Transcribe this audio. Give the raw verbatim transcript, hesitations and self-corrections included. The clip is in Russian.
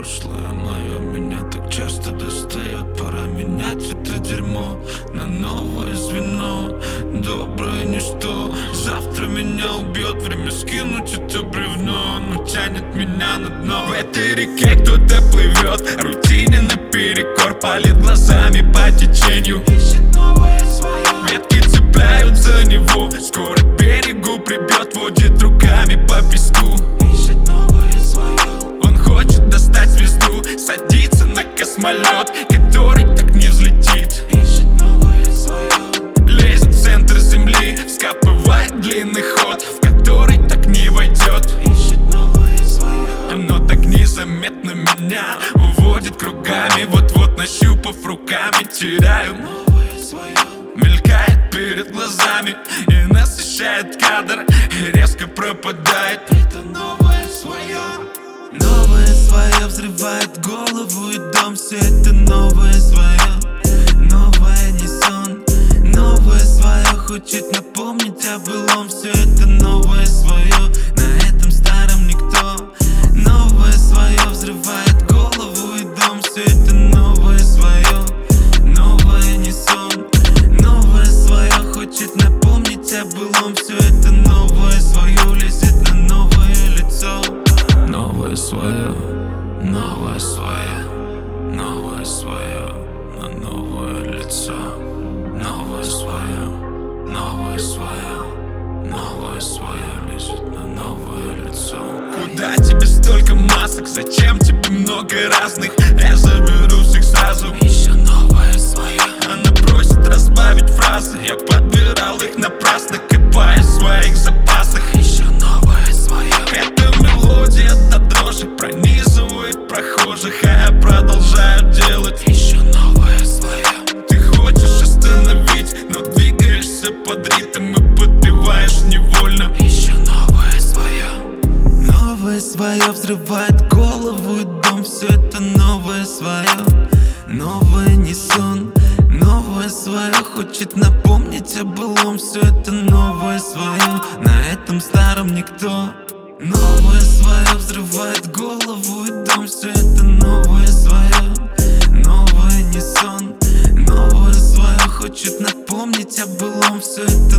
Прошлое мое меня так часто достает. Пора менять это дерьмо на новое звено. Доброе ничто завтра меня убьет. Время скинуть это бревно, но тянет меня на дно. В этой реке кто-то плывет, рутине наперекор, палит глазами по течению, ищет новое свое. Ветки цепляют за него, скоро к берегу прибьет, водит руками по песку. Ищет новое свое. Он хочет достать звезду, садится на космолет, который так не взлетит. Ищет новое свое. Лезет в центр земли, вскапывает длинный ход, в который так не войдет. Ищет новое свое. Оно так незаметно меня уводит кругами, вот-вот нащупав руками, теряю новое свое. Мелькает перед глазами и насыщает кадр, и резко пропадает. Это новое свое. Новое свое взрывает голову и дом. Все это новое свое. Новое не сон. Новое свое хочет напомнить о былом. Все это новое свое. На этом старом никто. Новое свое взрывает голову и дом. Все это новое свое. Новое не сон. Новое свое хочет напомнить о былом. Все это новое свое лезет на новое лицо. Новое свое, новое свое, новое свое на новое лицо. Новое свое, новое свое, новое свое лезет на новое лицо. Куда тебе столько масок? Зачем тебе много разных? Я заберу всех сразу. Еще новое свое. Она просит разбавить фразы, я подбирал их напрасно, копая в своих запасах. Еще новое свое. Эта мелодия до дрожи пронизывает прохожих, а я продолжаю делать еще новое свое. Ты хочешь остановить, но двигаешься под ритм и подпеваешь невольно. Еще новое свое. Новое свое взрывает голову и дом. Все это новое свое. Новое не сон. Новое свое хочет напомнить о былом. Все это новое свое. На этом старом никто. Новое свое взрывает голову и дом. Все это новое свое. Новое не сон. Новое свое хочет напомнить о былом. Все это